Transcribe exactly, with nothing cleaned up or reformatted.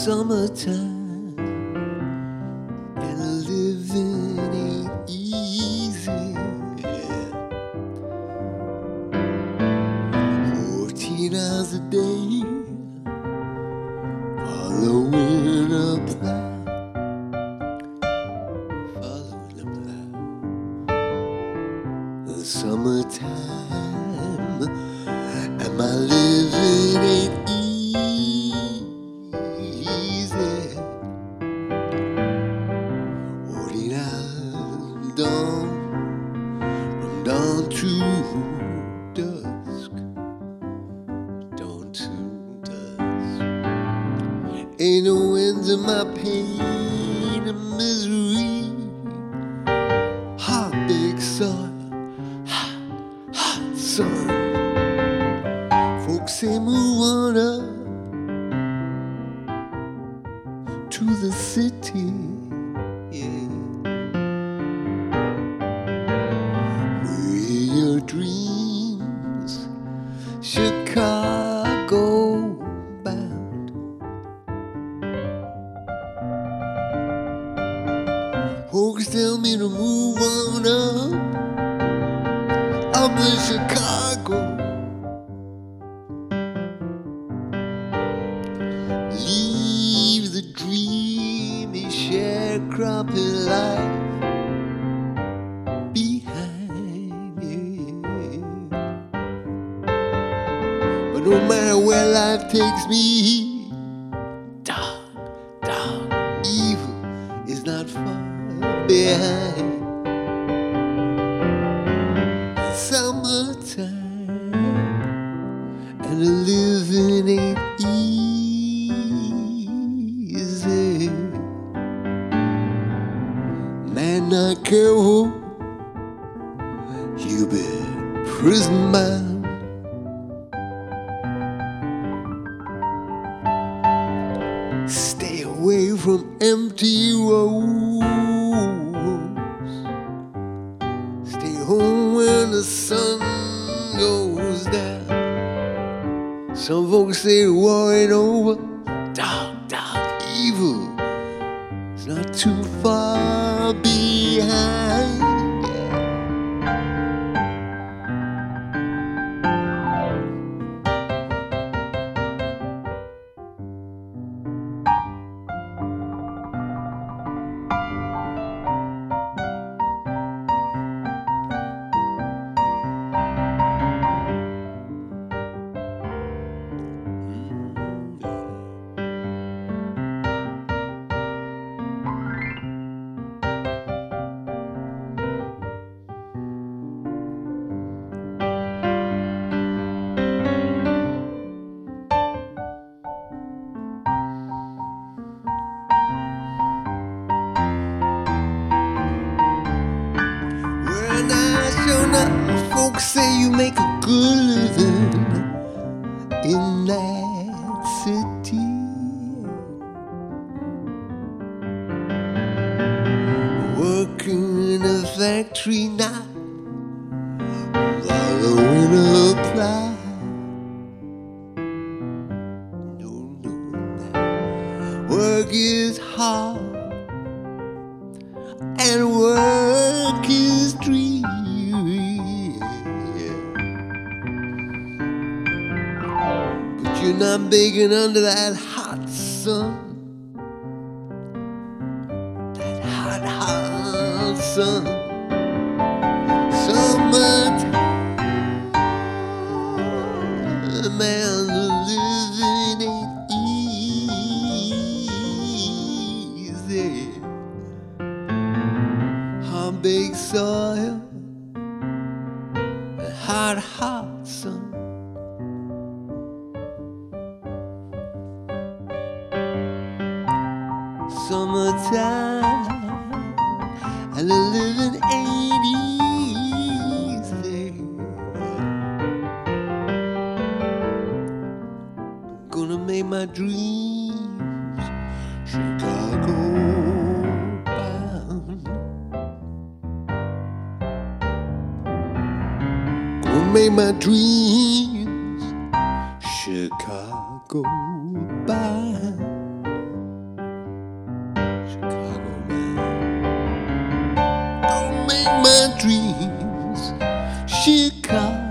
summertime, and living ain't easy. Fourteen hours a day, following a plan, following a plan. The summertime, and my living ain't easy. Dawn, from dawn to dusk, dawn to dusk. Ain't no end to my pain and misery. Hot big sun, hot, hot sun. Folks say move on up to the city, yeah. Your dreams, Chicago bound. Folks tell me to move on up, up to Chicago. Leave the dreamy sharecropping life. No matter where life takes me, dark, dark, evil is not far behind. It's summertime, and the living ain't easy. Man, not careful, you'll be prison bound. Stay away from empty roads. Stay home when the sun goes down. Some folks say the war ain't over. Dark, dark, evil is not too far behind. Folks say you make a good living in that city. Working in a factory now, following a plow. No, no, that work is hard and work is dreamy. You're not baking under that hot sun, that hot, hot sun. Summertime, man, the living ain't easy. Hot baked soil, that hot, hot sun. Summertime, and the living ain't easy. I'm gonna make my dreams Chicago bound. Gonna make my dreams Chicago bound. make my dreams Chicago.